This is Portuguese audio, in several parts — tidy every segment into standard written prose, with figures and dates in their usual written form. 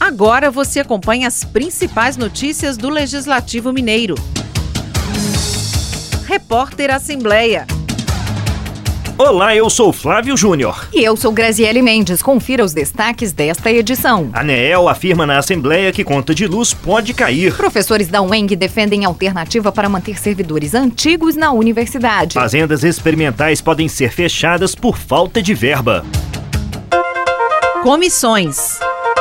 Agora você acompanha as principais notícias do Legislativo Mineiro. Repórter Assembleia. Olá, eu sou Flávio Júnior. E eu sou Graziele Mendes. Confira os destaques desta edição. A ANEEL afirma na Assembleia que conta de luz pode cair. Professores da UENG defendem alternativa para manter servidores antigos na universidade. Fazendas experimentais podem ser fechadas por falta de verba. Comissões.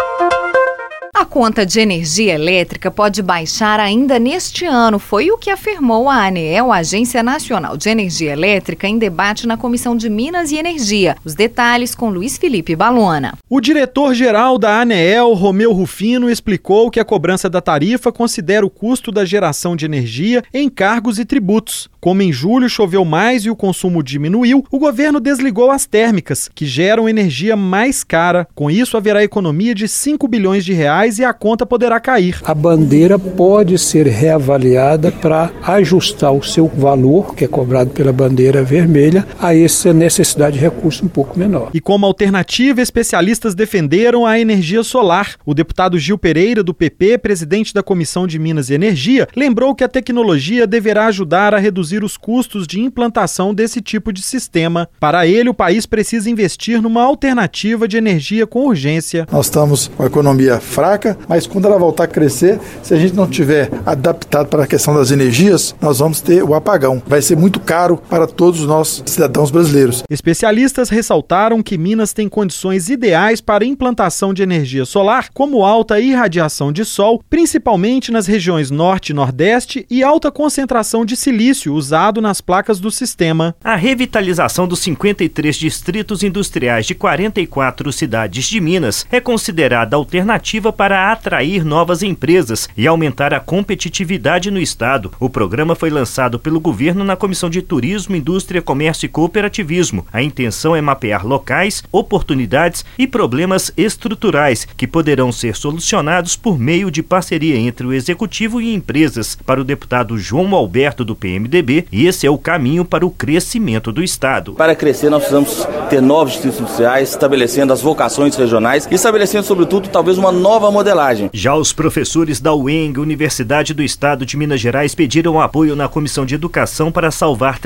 A conta de energia elétrica pode baixar ainda neste ano, foi o que afirmou a ANEEL, a Agência Nacional de Energia Elétrica, em debate na Comissão de Minas e Energia. Os detalhes com Luiz Felipe Balona. O diretor-geral da ANEEL, Romeu Rufino, explicou que a cobrança da tarifa considera o custo da geração de energia em encargos e tributos. Como em julho choveu mais e o consumo diminuiu, o governo desligou as térmicas, que geram energia mais cara. Com isso, haverá economia de 5 bilhões de reais e a conta poderá cair. A bandeira pode ser reavaliada para ajustar o seu valor, que é cobrado pela bandeira vermelha, a essa necessidade de recurso um pouco menor. E como alternativa, especialistas defenderam a energia solar. O deputado Gil Pereira, do PP, presidente da Comissão de Minas e Energia, lembrou que a tecnologia deverá ajudar a reduzir os custos de implantação desse tipo de sistema. Para ele, o país precisa investir numa alternativa de energia com urgência. Nós estamos com a economia fraca, mas quando ela voltar a crescer, se a gente não tiver adaptado para a questão das energias, nós vamos ter o apagão. Vai ser muito caro para todos nós cidadãos brasileiros. Especialistas ressaltaram que Minas tem condições ideais para a implantação de energia solar, como alta irradiação de sol, principalmente nas regiões norte e nordeste, e alta concentração de silício usado nas placas do sistema. A revitalização dos 53 distritos industriais de 44 cidades de Minas é considerada alternativa para atrair novas empresas e aumentar a competitividade no estado. O programa foi lançado pelo governo na Comissão de Turismo, Indústria, Comércio e Cooperativismo. A intenção é mapear locais, oportunidades e problemas estruturais que poderão ser solucionados por meio de parceria entre o Executivo e empresas. Para o deputado João Alberto, do PMDB, esse é o caminho para o crescimento do estado. Para crescer, nós precisamos ter novos distritos industriais, estabelecendo as vocações regionais e estabelecendo, sobretudo, talvez uma nova modelagem. Já os professores da UENG, Universidade do Estado de Minas Gerais, pediram apoio na Comissão de Educação para salvar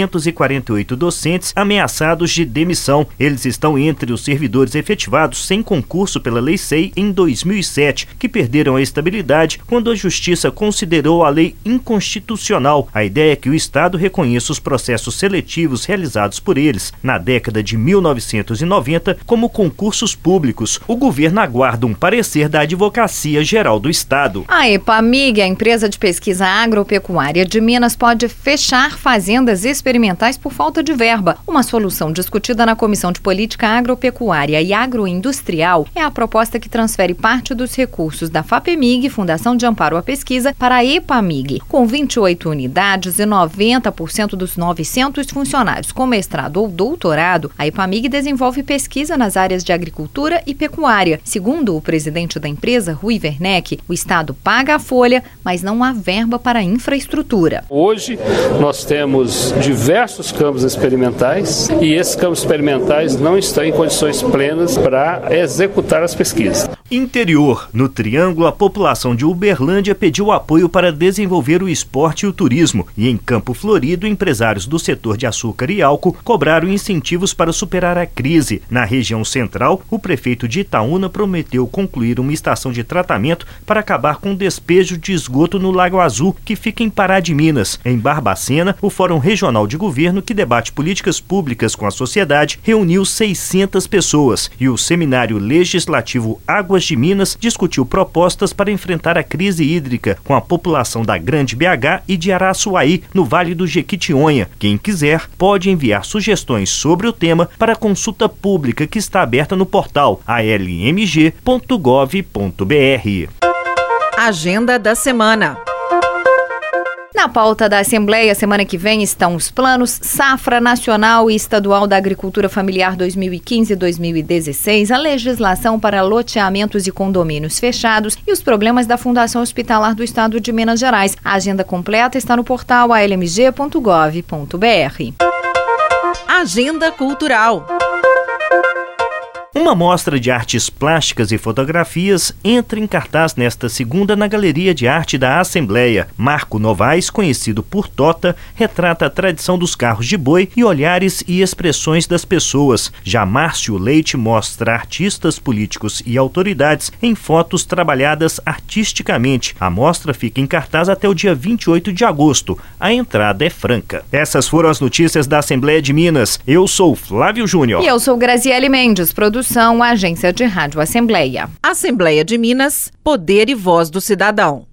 348 docentes ameaçados de demissão. Eles estão entre os servidores efetivados sem concurso pela Lei SEI em 2007, que perderam a estabilidade quando a Justiça considerou a lei inconstitucional. A ideia é que o Estado reconheça os processos seletivos realizados por eles na década de 1990 como concursos públicos. O governo aguarda um parecer da Advocacia Geral do Estado. A EPAMIG, a empresa de pesquisa agropecuária de Minas, pode fechar fazendas experimentais por falta de verba. Uma solução discutida na Comissão de Política Agropecuária e Agroindustrial é a proposta que transfere parte dos recursos da FAPEMIG, Fundação de Amparo à Pesquisa, para a EPAMIG. Com 28 unidades e 90% dos 900 funcionários com mestrado ou doutorado, a EPAMIG desenvolve pesquisa nas áreas de agricultura e pecuária. Segundo o presidente da empresa, Rui Werneck, o Estado paga a folha, mas não há verba para infraestrutura. Hoje nós temos diversos campos experimentais e esses campos experimentais não estão em condições plenas para executar as pesquisas. Interior. No Triângulo, a população de Uberlândia pediu apoio para desenvolver o esporte e o turismo. E em Campo Florido, empresários do setor de açúcar e álcool cobraram incentivos para superar a crise. Na região central, o prefeito de Itaúna prometeu concluir uma estação de tratamento para acabar com o despejo de esgoto no Lago Azul, que fica em Pará de Minas. Em Barbacena, o Fórum Regional de Governo, que debate políticas públicas com a sociedade, reuniu 600 pessoas. E o Seminário Legislativo Águas de Minas discutiu propostas para enfrentar a crise hídrica com a população da Grande BH e de Araçuaí, no Vale do Jequitinhonha. Quem quiser pode enviar sugestões sobre o tema para a consulta pública que está aberta no portal almg.gov.br. Agenda da semana. Na pauta da Assembleia, semana que vem, estão os planos Safra Nacional e Estadual da Agricultura Familiar 2015-2016, a legislação para loteamentos e condomínios fechados e os problemas da Fundação Hospitalar do Estado de Minas Gerais. A agenda completa está no portal almg.gov.br. Agenda Cultural. Uma mostra de artes plásticas e fotografias entra em cartaz nesta segunda na Galeria de Arte da Assembleia. Marco Novaes, conhecido por Tota, retrata a tradição dos carros de boi e olhares e expressões das pessoas. Já Márcio Leite mostra artistas, políticos e autoridades em fotos trabalhadas artisticamente. A mostra fica em cartaz até o dia 28 de agosto. A entrada é franca. Essas foram as notícias da Assembleia de Minas. Eu sou Flávio Júnior. E eu sou Graziele Mendes, produção Agência de Rádio Assembleia. Assembleia de Minas, poder e voz do cidadão.